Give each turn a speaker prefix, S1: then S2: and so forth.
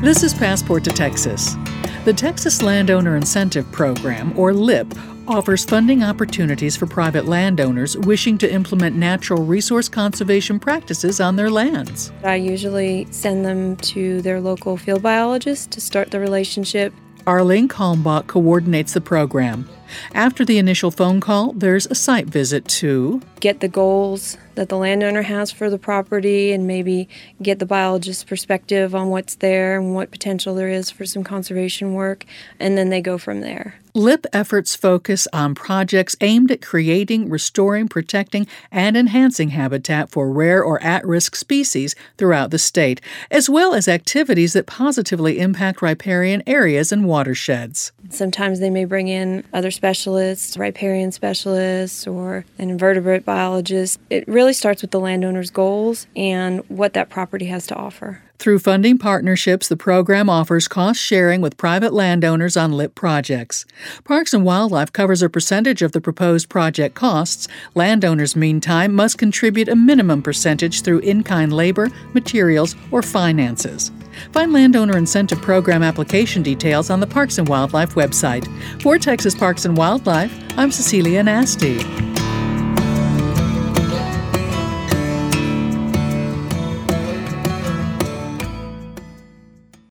S1: This is Passport to Texas. The Texas Landowner Incentive Program, or LIP, offers funding opportunities for private landowners wishing to implement natural resource conservation practices on their lands.
S2: I usually send them to their local field biologist to start the relationship.
S1: Arlene Kalmbach coordinates the program. After the initial phone call, there's a site visit to
S2: get the goals that the landowner has for the property and maybe get the biologist's perspective on what's there and what potential there is for some conservation work, and then they go from there.
S1: LIP efforts focus on projects aimed at creating, restoring, protecting, and enhancing habitat for rare or at-risk species throughout the state, as well as activities that positively impact riparian areas and watersheds.
S2: Sometimes they may bring in other specialists, riparian specialists, or an invertebrate biologist. It really starts with the landowner's goals and what that property has to offer.
S1: Through funding partnerships, the program offers cost sharing with private landowners on LIP projects. Parks and Wildlife covers a percentage of the proposed project costs. Landowners, meantime, must contribute a minimum percentage through in-kind labor, materials, or finances. Find Landowner Incentive Program application details on the Parks and Wildlife website. For Texas Parks and Wildlife, I'm Cecilia Nasty.